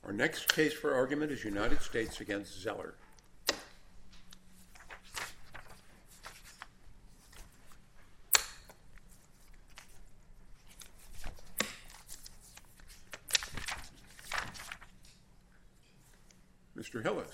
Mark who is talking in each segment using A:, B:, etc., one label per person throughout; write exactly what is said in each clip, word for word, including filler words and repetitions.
A: Our next case for argument is United States against Zeller. Mister Hillis.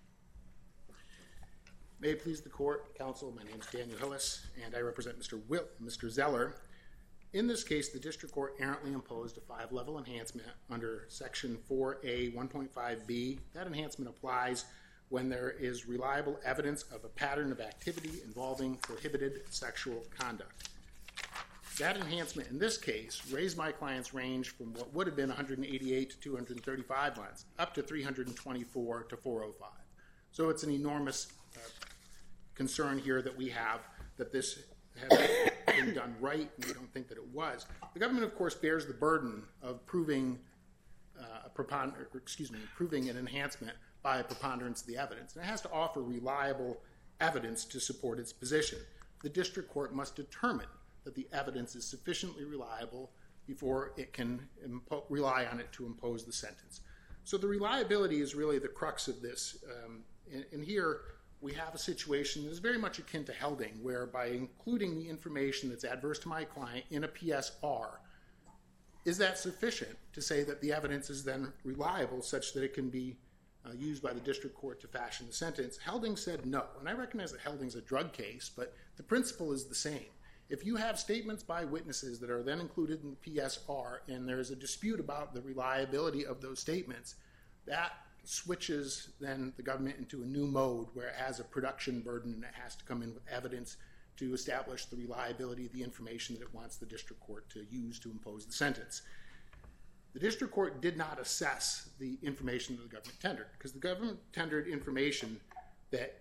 B: May it please the court, counsel, my name is Daniel Hillis, and I represent Mister Will, Mister Zeller. In this case, the district court errantly imposed a five-level enhancement under Section four A one point five B. That enhancement applies when there is reliable evidence of a pattern of activity involving prohibited sexual conduct. That enhancement in this case raised my client's range from what would have been one hundred eighty-eight to two hundred thirty-five months up to three hundred twenty-four to four oh five. So it's an enormous uh, concern here that we have that this has been done right, and we don't think that it was. The government, of course, bears the burden of proving uh, a prepon- or, excuse me, proving an enhancement by a preponderance of the evidence, and it has to offer reliable evidence to support its position. The district court must determine that the evidence is sufficiently reliable before it can impo- rely on it to impose the sentence. So the reliability is really the crux of this, um, and, and here we have a situation that is very much akin to Helding, where by including the information that's adverse to my client in a P S R, is that sufficient to say that the evidence is then reliable such that it can be uh, used by the district court to fashion the sentence? Helding said no, and I recognize that Helding's a drug case, but the principle is the same. If you have statements by witnesses that are then included in the P S R and there's a dispute about the reliability of those statements, that switches then the government into a new mode where it has a production burden and it has to come in with evidence to establish the reliability of the information that it wants the district court to use to impose the sentence. The district court did not assess the information that the government tendered, because the government tendered information that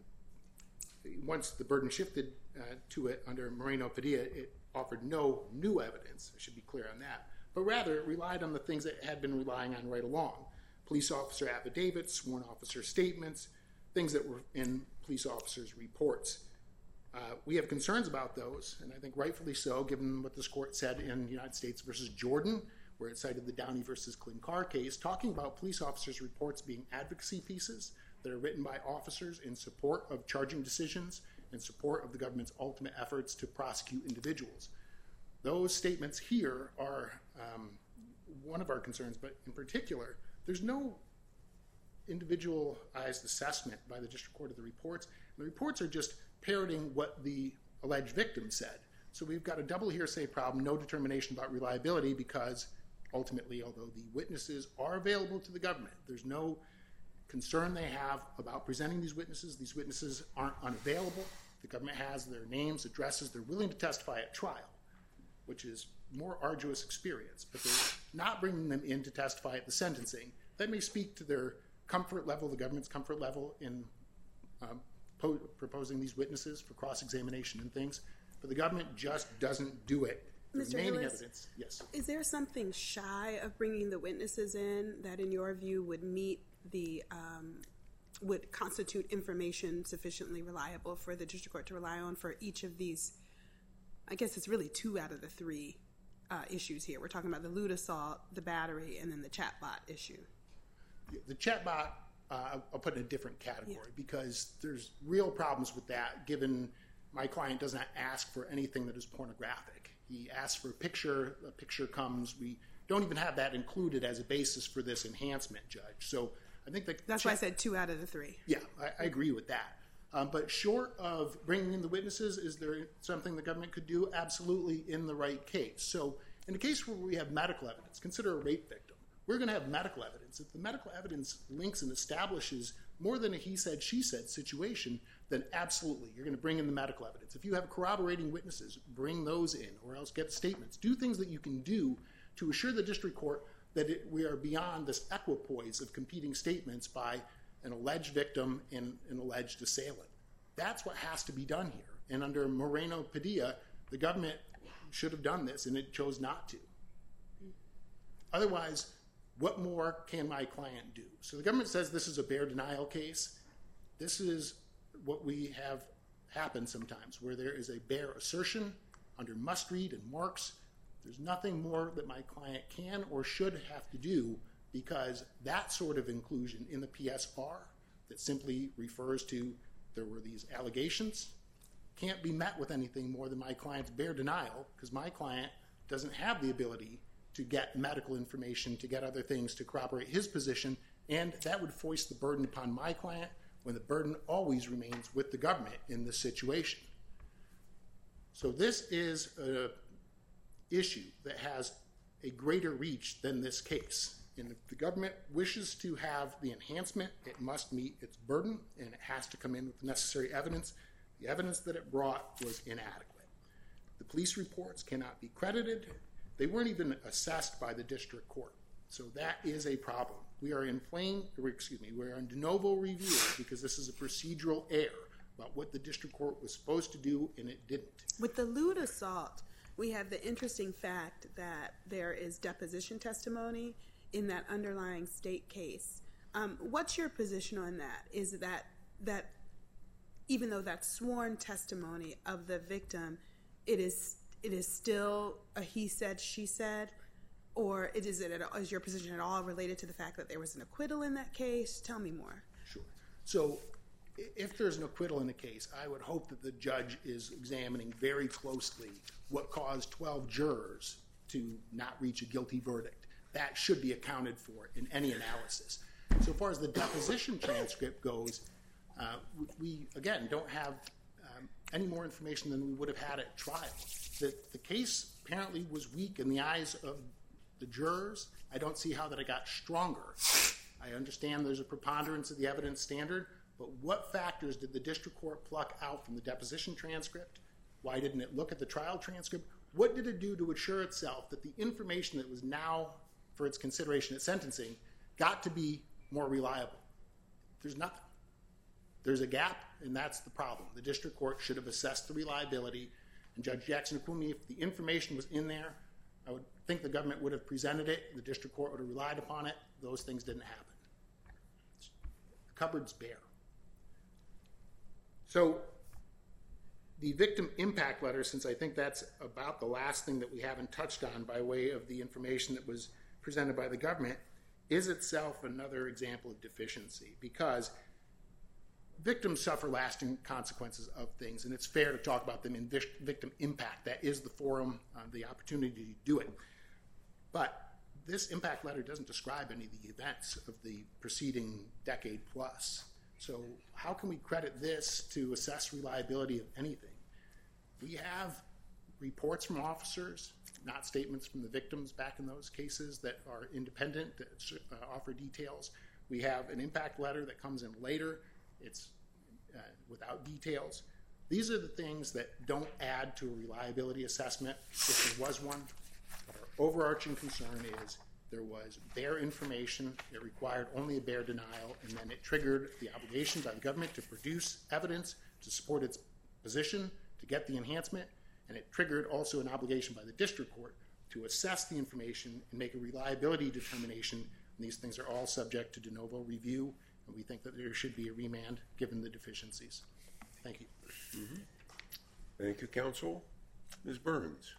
B: um, once the burden shifted uh, to it under Moreno-Padilla, it offered no new evidence. I should be clear on that. But rather, it relied on the things that it had been relying on right along. Police officer affidavits, sworn officer statements, things that were in police officers' reports. Uh, we have concerns about those, and I think rightfully so, given what this court said in United States versus Jordan, where it cited the Downey versus Klinkar case, talking about police officers' reports being advocacy pieces that are written by officers in support of charging decisions, in support of the government's ultimate efforts to prosecute individuals. Those statements here are um, one of our concerns, but in particular, there's no individualized assessment by the district court of the reports. The reports are just parroting what the alleged victim said. So we've got a double hearsay problem, no determination about reliability, because ultimately, although the witnesses are available to the government, there's no concern they have about presenting these witnesses. These witnesses aren't unavailable. The government has their names, addresses. They're willing to testify at trial, which is more arduous experience, but they're not bringing them in to testify at the sentencing. That may speak to their comfort level, the government's comfort level in um, po- proposing these witnesses for cross-examination and things, but the government just doesn't do it. The
C: Mister
B: remaining
C: Hillis,
B: evidence, yes.
C: Is there something shy of bringing the witnesses in that, in your view, would meet the um, would constitute information sufficiently reliable for the district court to rely on for each of these? I guess it's really two out of the three uh, issues here. We're talking about the lewd assault, the battery, and then the chatbot issue.
B: The chatbot, uh, I'll put in a different category,
C: Yeah.
B: because there's real problems with that, given my client does not ask for anything that is pornographic. He asks for a picture, a picture comes. We don't even have that included as a basis for this enhancement, Judge. So I think that
C: That's why I said two out of the three.
B: Yeah, I, I agree with that. Um, but short of bringing in the witnesses, is there something the government could do? Absolutely, in the right case. So in a case where we have medical evidence, consider a rape victim. We're going to have medical evidence. If the medical evidence links and establishes more than a he said, she said situation, then absolutely, you're going to bring in the medical evidence. If you have corroborating witnesses, bring those in, or else get statements. Do things that you can do to assure the district court that it, we are beyond this equipoise of competing statements by an alleged victim and an alleged assailant. That's what has to be done here. And under Moreno-Padilla, the government should have done this, and it chose not to. Otherwise, what more can my client do? So the government says this is a bare denial case. This is what we have happen sometimes, where there is a bare assertion under must-read and marks. There's nothing more that my client can or should have to do because that sort of inclusion in the P S R that simply refers to there were these allegations can't be met with anything more than my client's bare denial, because my client doesn't have the ability to get medical information, to get other things to corroborate his position, and that would foist the burden upon my client when the burden always remains with the government in this situation. So this is an issue that has a greater reach than this case. And if the government wishes to have the enhancement, it must meet its burden, and it has to come in with necessary evidence. The evidence that it brought was inadequate. The police reports cannot be credited. They weren't even assessed by the district court. So that is a problem. We are in plain, or excuse me, we're in de novo review because this is a procedural error about what the district court was supposed to do, and it didn't.
C: With the lewd assault, we have the interesting fact that there is deposition testimony in that underlying state case. Um, what's your position on that? Is that that even though that's sworn testimony of the victim, it is it is still a he said, she said, or it is it at all, is your position at all related to the fact that there was an acquittal in that case? Tell me more.
B: Sure. So if there's an acquittal in the case, I would hope that the judge is examining very closely what caused twelve jurors to not reach a guilty verdict. That should be accounted for in any analysis. So far as the deposition transcript goes, uh, we, again, don't have um, any more information than we would have had at trial. The, the case apparently was weak in the eyes of the jurors. I don't see how that it got stronger. I understand there's a preponderance of the evidence standard, but what factors did the district court pluck out from the deposition transcript? Why didn't it look at the trial transcript? What did it do to assure itself that the information that was now for its consideration at sentencing got to be more reliable? There's nothing. There's a gap, and that's the problem. The district court should have assessed the reliability, and Judge Jackson-Akumi, if the information was in there, I would think the government would have presented it, the district court would have relied upon it. Those things didn't happen. The cupboard's bare. So the victim impact letter, since I think that's about the last thing that we haven't touched on by way of the information that was presented by the government, is itself another example of deficiency, because victims suffer lasting consequences of things, and it's fair to talk about them in victim impact. That is the forum, uh, the opportunity to do it. But this impact letter doesn't describe any of the events of the preceding decade plus. So how can we credit this to assess reliability of anything? We have reports from officers, not statements from the victims back in those cases, that are independent, that uh, offer details. We have an impact letter that comes in later. It's uh, without details. These are the things that don't add to a reliability assessment if there was one. But our overarching concern is there was bare information. It required only a bare denial, and then it triggered the obligation by the government to produce evidence to support its position, to get the enhancement, and it triggered also an obligation by the district court to assess the information and make a reliability determination. And these things are all subject to de novo review, and we think that there should be a remand given the deficiencies. Thank you.
A: Mm-hmm. Thank you, counsel. Miz Burns.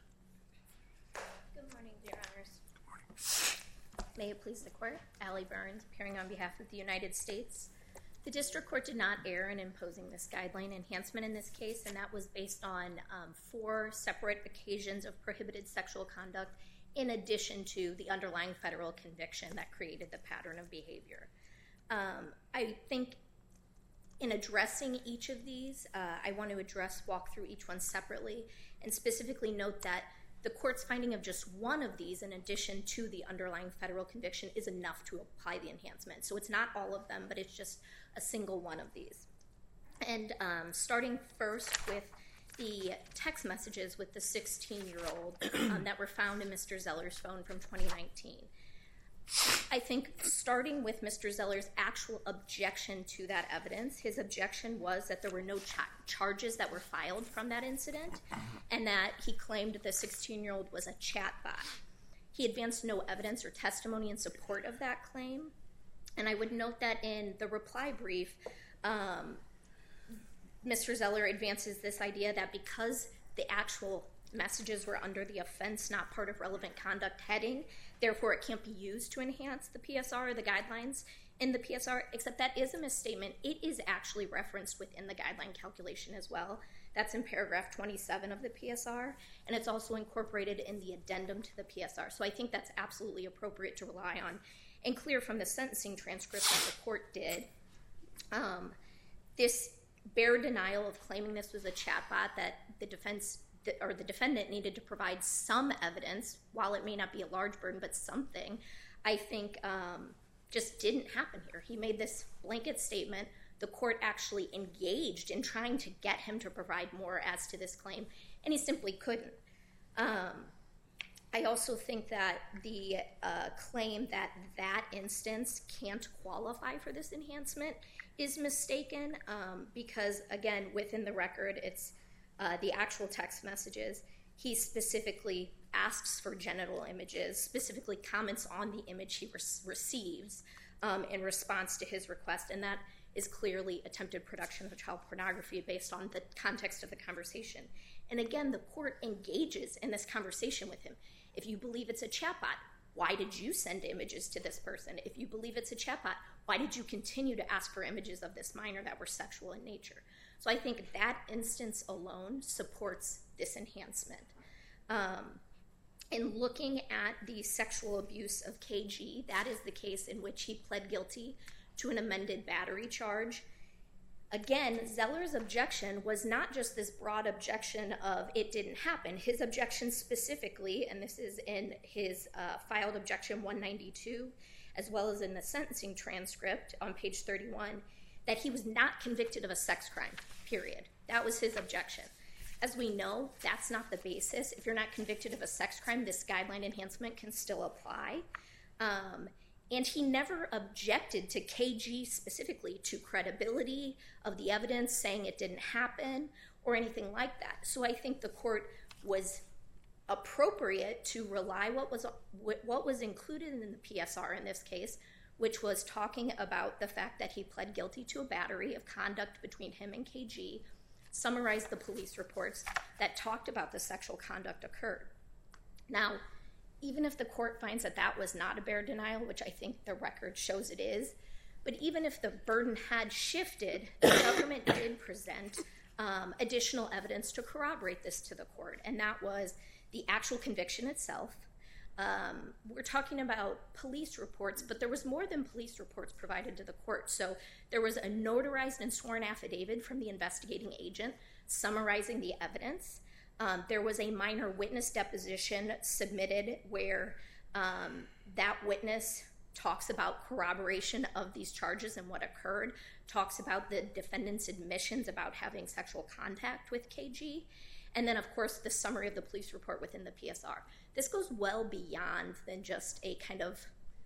D: Good morning, dear honors. Good morning. May it please the court, Allie Burns, appearing on behalf of the United States. The district court did not err in imposing this guideline enhancement in this case, and that was based on um, four separate occasions of prohibited sexual conduct in addition to the underlying federal conviction that created the pattern of behavior. Um, I think in addressing each of these, uh, I want to address, walk through each one separately, and specifically note that the court's finding of just one of these in addition to the underlying federal conviction is enough to apply the enhancement. So it's not all of them, but it's just a single one of these. And um, starting first with the text messages with the sixteen-year-old um, that were found in Mister Zeller's phone from twenty nineteen. I think starting with Mister Zeller's actual objection to that evidence, his objection was that there were no cha- charges that were filed from that incident, and that he claimed the sixteen-year-old was a chatbot. He advanced no evidence or testimony in support of that claim, and I would note that in the reply brief, um, Mister Zeller advances this idea that because the actual messages were under the offense, not part of relevant conduct heading. Therefore, it can't be used to enhance the P S R or the guidelines in the P S R, except that is a misstatement. It is actually referenced within the guideline calculation as well. That's in paragraph twenty-seven of the P S R, and it's also incorporated in the addendum to the P S R. So I think that's absolutely appropriate to rely on, and clear from the sentencing transcript that the court did. Um, this bare denial of claiming this was a chatbot, that the defense or the defendant needed to provide some evidence, while it may not be a large burden, but something, I think um, just didn't happen here. He made this blanket statement. The court actually engaged in trying to get him to provide more as to this claim, and he simply couldn't. Um, I also think that the uh, claim that that instance can't qualify for this enhancement is mistaken um, because, again, within the record, it's uh, the actual text messages. He specifically asks for genital images, specifically comments on the image he re- receives um, in response to his request, and that is clearly attempted production of child pornography based on the context of the conversation. And again, the court engages in this conversation with him. If you believe it's a chatbot, why did you send images to this person? If you believe it's a chatbot, why did you continue to ask for images of this minor that were sexual in nature? So I think that instance alone supports this enhancement. Um, in looking at the sexual abuse of K G, that is the case in which he pled guilty to an amended battery charge. Again, Zeller's objection was not just this broad objection of it didn't happen. His objection specifically, and this is in his uh, filed objection one ninety-two, as well as in the sentencing transcript on page thirty-one, that he was not convicted of a sex crime, period. That was his objection. As we know, that's not the basis. If you're not convicted of a sex crime, this guideline enhancement can still apply. Um, And he never objected to K G specifically, to credibility of the evidence, saying it didn't happen or anything like that. So I think the court was appropriate to rely what was what was included in the P S R in this case, which was talking about the fact that he pled guilty to a battery of conduct between him and K G, summarized the police reports that talked about the sexual conduct occurred. Now, even if the court finds that that was not a bare denial, which I think the record shows it is, but even if the burden had shifted, the government did present um, additional evidence to corroborate this to the court, and that was the actual conviction itself. Um, we're talking about police reports, but there was more than police reports provided to the court. So there was a notarized and sworn affidavit from the investigating agent summarizing the evidence. Um, there was a minor witness deposition submitted where um, that witness talks about corroboration of these charges and what occurred, talks about the defendant's admissions about having sexual contact with K G, and then, of course, the summary of the police report within the P S R. This goes well beyond than just a kind of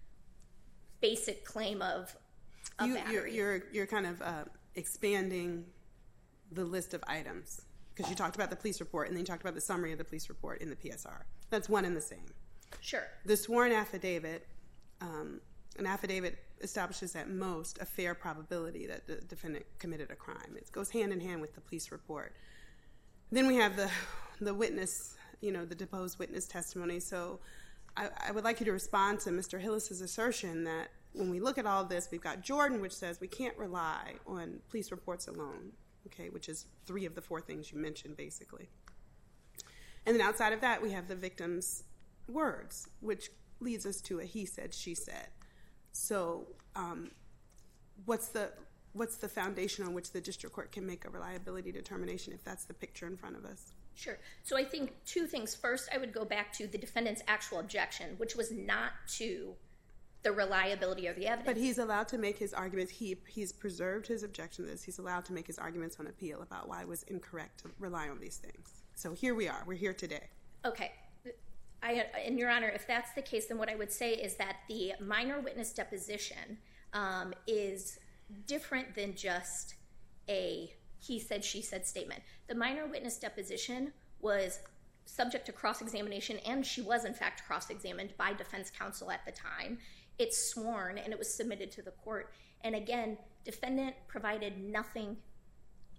D: basic claim of a
C: you,
D: battery.
C: You're, you're, you're kind of uh, expanding the list of items, because you talked about the police report and then you talked about the summary of the police report in the P S R. That's one and the same.
D: Sure.
C: The sworn affidavit, um, an affidavit establishes at most a fair probability that the defendant committed a crime. It goes hand in hand with the police report. Then we have the the witness, you know, the deposed witness testimony. So I, I would like you to respond to Mister Hillis's assertion that when we look at all this, we've got Jordan, which says we can't rely on police reports alone. Okay, which is three of the four things you mentioned, basically. And then outside of that, we have the victim's words, which leads us to a he said, she said. So um, what's the what's the foundation on which the district court can make a reliability determination if that's the picture in front of us?
D: Sure. So I think two things. First, I would go back to the defendant's actual objection, which was not to the reliability of the evidence.
C: But he's allowed to make his arguments. He He's preserved his objection to this. He's allowed to make his arguments on appeal about why it was incorrect to rely on these things. So here we are. We're here today.
D: Okay. I, and Your Honor, if that's the case, then what I would say is that the minor witness deposition um, is different than just a he said, she said statement. The minor witness deposition was subject to cross-examination, and she was, in fact, cross-examined by defense counsel at the time. It's sworn, and it was submitted to the court. And again, defendant provided nothing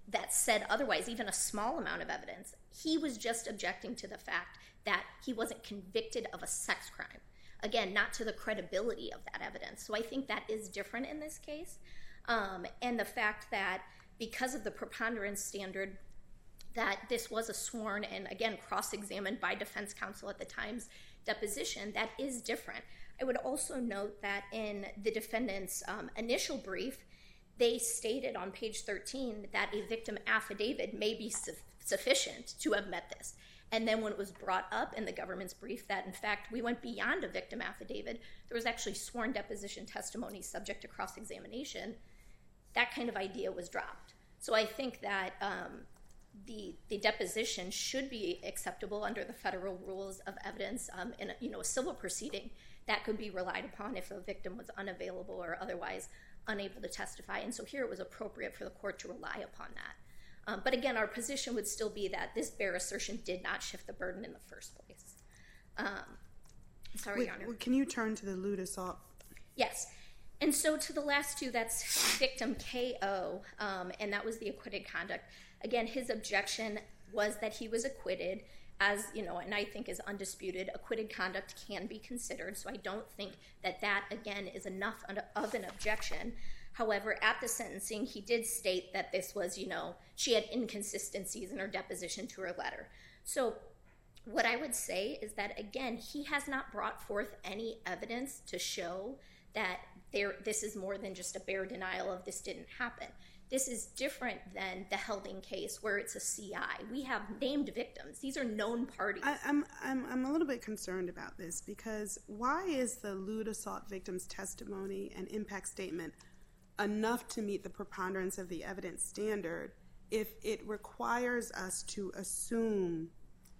D: that said otherwise, even a small amount of evidence. He was just objecting to the fact that he wasn't convicted of a sex crime. Again, not to the credibility of that evidence. So I think that is different in this case. Um, and the fact that because of the preponderance standard, that this was a sworn and, again, cross-examined by defense counsel at the time's deposition, that is different. I would also note that in the defendant's um, initial brief, they stated on page thirteen that a victim affidavit may be su- sufficient to have met this. And then when it was brought up in the government's brief that, in fact, we went beyond a victim affidavit, there was actually sworn deposition testimony subject to cross-examination, that kind of idea was dropped. So I think that um, the the deposition should be acceptable under the federal rules of evidence um, in a, you know, a civil proceeding that could be relied upon if a victim was unavailable or otherwise unable to testify. And so here it was appropriate for the court to rely upon that. Um, but again, our position would still be that this bare assertion did not shift the burden in the first place. Um, sorry,
C: Wait,
D: Your Honor.
C: Can you turn to the lewd assault?
D: Yes. And so to the last two, that's victim K O, um, and that was the acquitted conduct. Again, his objection was that he was acquitted, as, you know, and I think is undisputed. Acquitted conduct can be considered, so I don't think that that, again, is enough of an objection. However, at the sentencing, he did state that this was, you know, she had inconsistencies in her deposition to her letter. So what I would say is that, again, he has not brought forth any evidence to show that there this is more than just a bare denial of this didn't happen. This is different than the Helding case where it's a C I. We have named victims. These are known parties.
C: I, I'm, I'm, I'm a little bit concerned about this because why is the lewd assault victim's testimony and impact statement enough to meet the preponderance of the evidence standard if it requires us to assume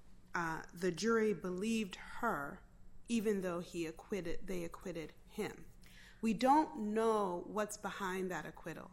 C: uh, the jury believed her even though he acquitted, they acquitted him? We don't know what's behind that acquittal.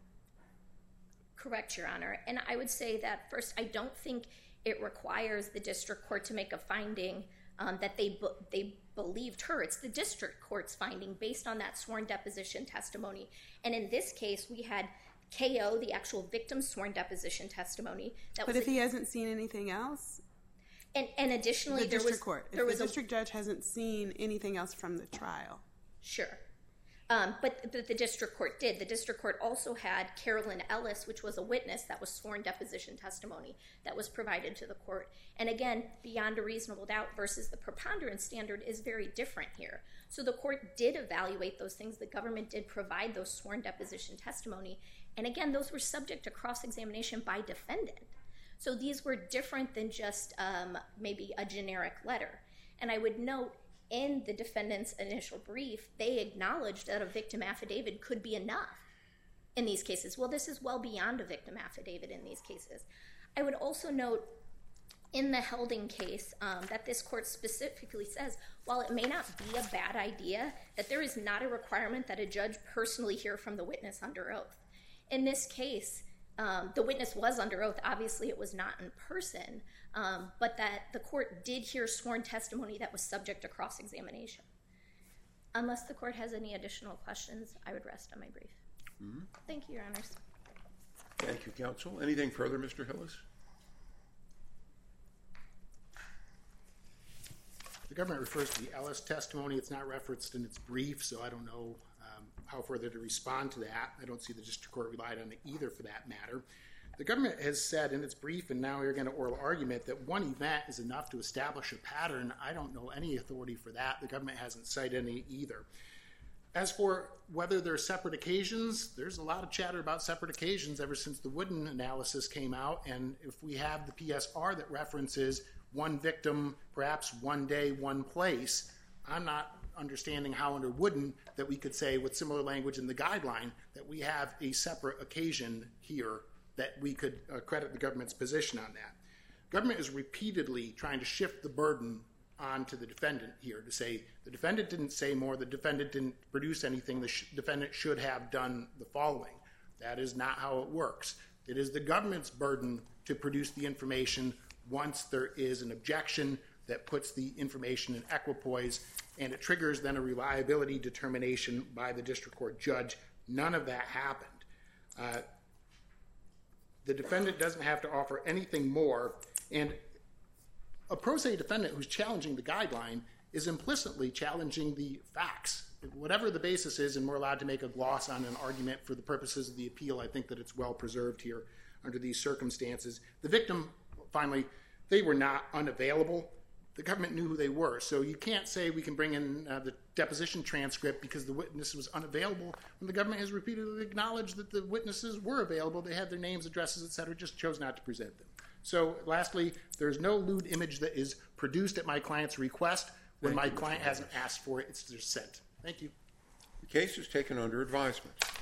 D: Correct, Your Honor. And I would say that, first, I don't think it requires the district court to make a finding um, that they be- they believed her. It's the district court's finding based on that sworn deposition testimony. And in this case, we had K O, the actual victim's sworn deposition testimony. That
C: but
D: was
C: if
D: a-
C: he hasn't seen anything else?
D: And, and additionally,
C: the
D: there
C: district
D: was...
C: court.
D: There
C: if
D: was
C: the
D: a,
C: district judge hasn't seen anything else from the trial.
D: Sure. Um, but, but the district court did. The district court also had Carolyn Ellis, which was a witness that was sworn deposition testimony that was provided to the court. And again, beyond a reasonable doubt versus the preponderance standard is very different here. So the court did evaluate those things. The government did provide those sworn deposition testimony. And again, those were subject to cross-examination by defendant. So these were different than just um, maybe a generic letter. And I would note, in the defendant's initial brief, they acknowledged that a victim affidavit could be enough in these cases. Well, this is well beyond a victim affidavit in these cases. I would also note in the Helding case um, that this court specifically says, while it may not be a bad idea, that there is not a requirement that a judge personally hear from the witness under oath. In this case, um, the witness was under oath. Obviously, it was not in person, um, but that the court did hear sworn testimony that was subject to cross-examination. Unless the court has any additional questions, I would rest on my brief. Mm-hmm. Thank you, Your Honors.
A: Thank you, counsel. Anything further, Mister Hillis?
B: The government refers to the Ellis testimony. It's not referenced in its brief, so I don't know um, how further to respond to that. I don't see the district court relied on it either for that matter. The government has said in its brief, and now we're going to oral argument, that one event is enough to establish a pattern. I don't know any authority for that. The government hasn't cited any either. As for whether there are separate occasions, there's a lot of chatter about separate occasions ever since the Wooden analysis came out, and if we have the P S R that references one victim, perhaps one day, one place, I'm not understanding how under Wooden that we could say with similar language in the guideline that we have a separate occasion here that we could uh, credit the government's position on that. Government is repeatedly trying to shift the burden onto the defendant here to say the defendant didn't say more, the defendant didn't produce anything, the sh- defendant should have done the following. That is not how it works. It is the government's burden to produce the information once there is an objection that puts the information in equipoise, and it triggers then a reliability determination by the district court judge. None of that happened. Uh, The defendant doesn't have to offer anything more. And a pro se defendant who's challenging the guideline is implicitly challenging the facts. Whatever the basis is, and we're allowed to make a gloss on an argument for the purposes of the appeal, I think that it's well preserved here under these circumstances. The victim, finally, they were not unavailable. The government knew who they were. So you can't say we can bring in uh, the deposition transcript because the witness was unavailable when the government has repeatedly acknowledged that the witnesses were available. They had their names, addresses, et cetera, just chose not to present them. So lastly, there's no lewd image that is produced at my client's request. When my client hasn't asked for it, it's just sent. Thank you.
A: The case is taken under advisement.